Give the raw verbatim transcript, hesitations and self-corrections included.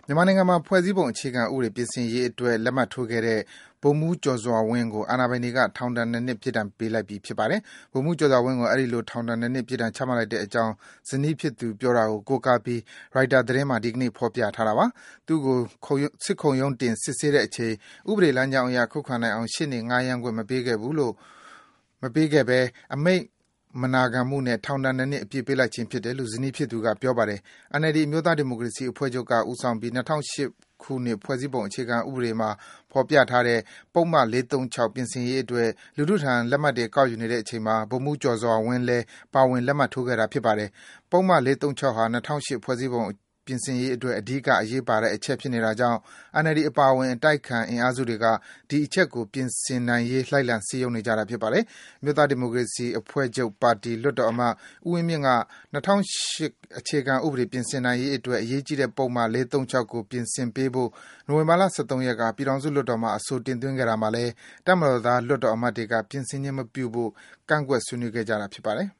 မြန်မာနိုင်ငံမှာဖွဲ့စည်းပုံအခြေခံဥပဒေပြင်ဆင်ရေးအတွက်လက်မှတ်ထိုးခဲ့တဲ့ဗိုလ်မှူးကျော်စွာဝင်းကိုအာဏာပိုင်တွေကထောင်ဒဏ်၂နှစ်ပြစ်ဒဏ်ပေးလိုက်ပြီဖြစ်ပါတယ်။ဗိုလ်မှူးကျော်စွာဝင်းကိုအဲဒီလိုထောင်ဒဏ်၂နှစ်ပြစ်ဒဏ်ချမှတ်လိုက်တဲ့အကြောင်းဇနီးဖြစ်သူပြောတာကိုကိုးကားပြီးရိုက်တာသတင်းမှာဒီကနေ့ဖော်ပြထားတာပါ။သူ့ကိုစစ်ခုံရုံးတင်စစ်ဆေးတဲ့အချိန်ဥပဒေလမ်းကြောင်းအရခုခံနိုင်အောင်ရှေ့နေငှားရမ်းခွင့်မပေးခဲ့ဘူးလို့မပေးခဲ့ဘဲအမိန့်မနာခံမှုနဲ့ထောင်ဒဏ်၂နှစ်အပြစ်ပေးလိုက်ခြင်းဖြစ်တယ်လို့ဇနီးဖြစ်သူကပြောပါတယ်။ အန် အယ်လ် ဒီ အမျိုးသားဒီမိုကရေစီအဖွဲ့ချုပ်ကဦးဆောင်ပြီး၂၀၀၈ခုနှစ်ဖွဲ့စည်းပုံအခြေခံဥပဒေမှာဖော်ပြထားတဲ့ပုဒ်မ၄၃၆ပြင်ဆင်ရေးအတွက်လူထုထံလက်မှတ်တွေကောက်ယူနေတဲ့အချိန်မှာဗိုလ်မှူးကျော်စွာဝင်းလည်းပါဝင်လက်မှတ်ထိုးခဲ့တာဖြစ်ပါတယ်။ပုဒ်မ၄၃၆ဟာ၂၀၀၈ဖွဲ့စည်းပုံပြင်ဆင်ရေးအတွက်အဓိကအရေးပါတဲ့အချက်ဖြစ်နေတာကြောင့် အန် အယ်လ် ဒီ အပါအဝင်အတိုက်အခံအင်အားစုတွေကဒီအချက်ကိုပြင်ဆင်နိုင်ရေးလိုက်လံစည်းရုံးနေကြတာဖြစ်ပါတယ်။အမျိုးသားဒီမိုကရေစီအဖွဲ့ချုပ်ပါတီလွှတ်တော်အမတ်ဦးဝင်းမြင့်က၂၀၀၈အခြေခံဥပဒေပြင်ဆင်နိုင်ရေးအတွက်အရေးကြီးတဲ့ပုဒ်မ၄၃၆ကိုပြင်ဆင်ပေးဖို့နိုဝင်ဘာလ၁၃ရက်ကပြည်ထောင်စုလွှတ်တော်မှာအဆိုတင်သွင်းခဲ့တာမှာလည်းတပ်မတော်သားလွှတ်တော်အမတ်တွေကပြင်ဆင်ခြင်းမပြုဖို့ကန့်ကွက်ဆွေးနွေးခဲ့ကြတာဖြစ်ပါတယ်။